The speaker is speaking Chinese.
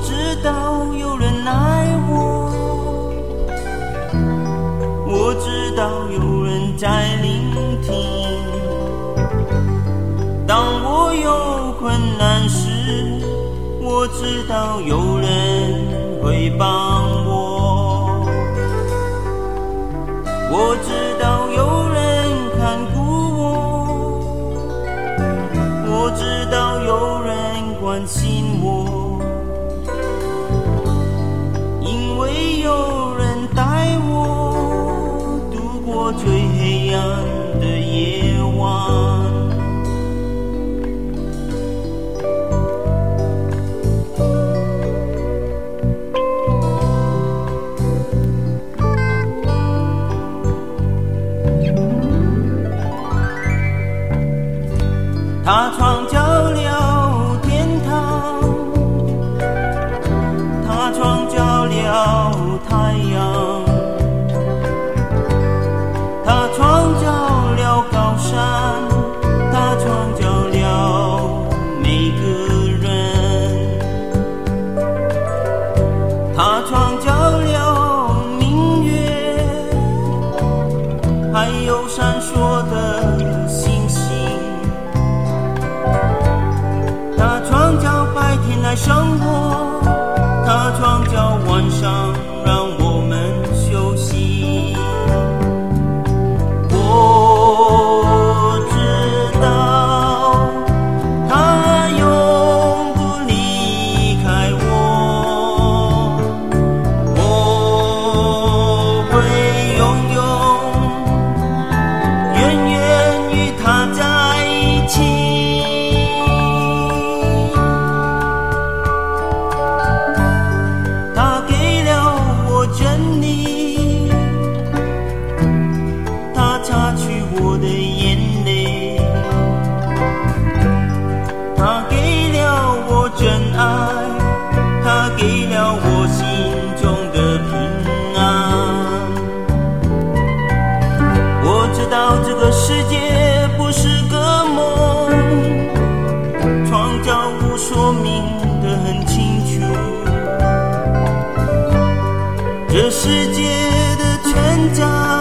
知道有人爱我，我知道有人在聆听。当我有困难时，我知道有人会帮我，我知道有人看顾我，我知道有人关心我，因为有人带我度过最黑暗的夜晚。他创造了天堂，他创造了太阳，他创造了高山，他创造了每个人，他创造了明月，还有闪烁的星星。他创造白天来生活，他创造晚上让我们休息。我知道他永不离开我，我会永永远远与他在一起。他给了我真理，他擦去我的眼泪，他给了我真爱，他给了我心中的平安。我知道这个世界不是个梦，创造物说明得很清楚，这世界的存在